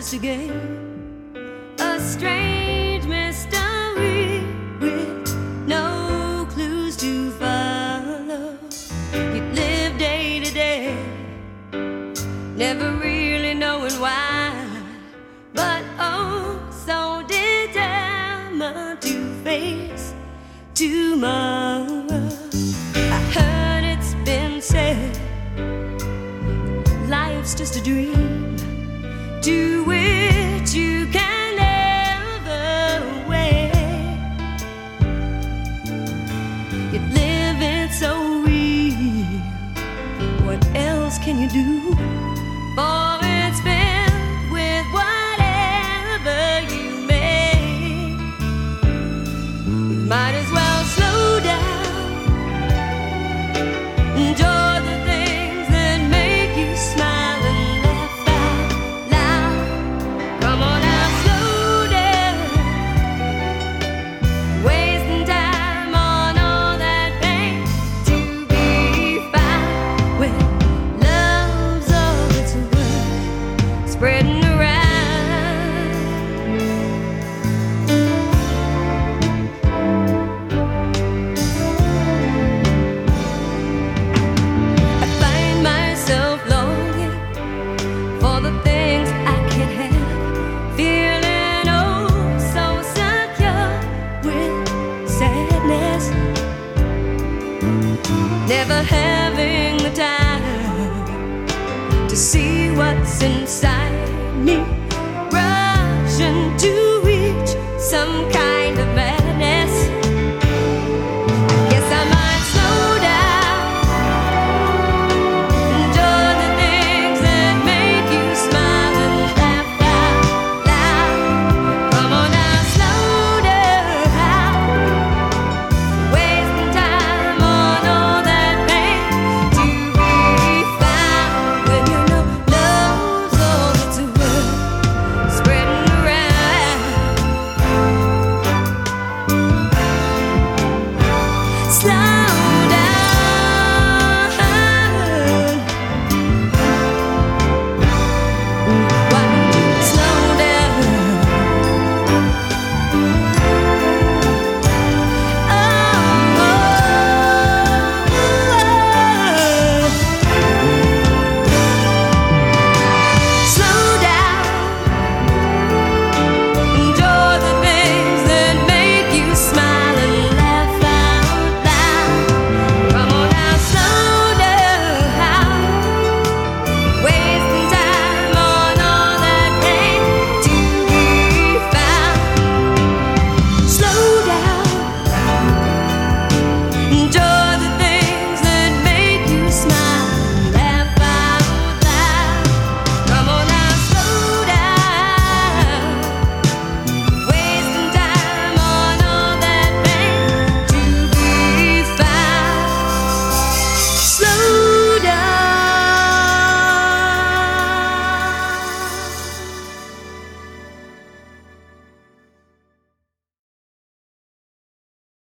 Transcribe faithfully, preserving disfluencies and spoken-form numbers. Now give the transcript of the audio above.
just a game, a strange mystery with no clues to follow. You live day to day, never really knowing why, but oh, so determined to face tomorrow. I heard it's been said, life's just a dream to which you can never wake. You're living so real, what else can you do? For it's filled with whatever you make. You might as well slow down, enjoy the things that make you smile and laugh out loud. Come on now, slow down, wasting time on all that pain to be found when love's all that's worth spreading around. I find myself longing for the things I can't have, feeling oh so secure with sadness, never having the time to see what's inside me, rushing to reach some kind of madness.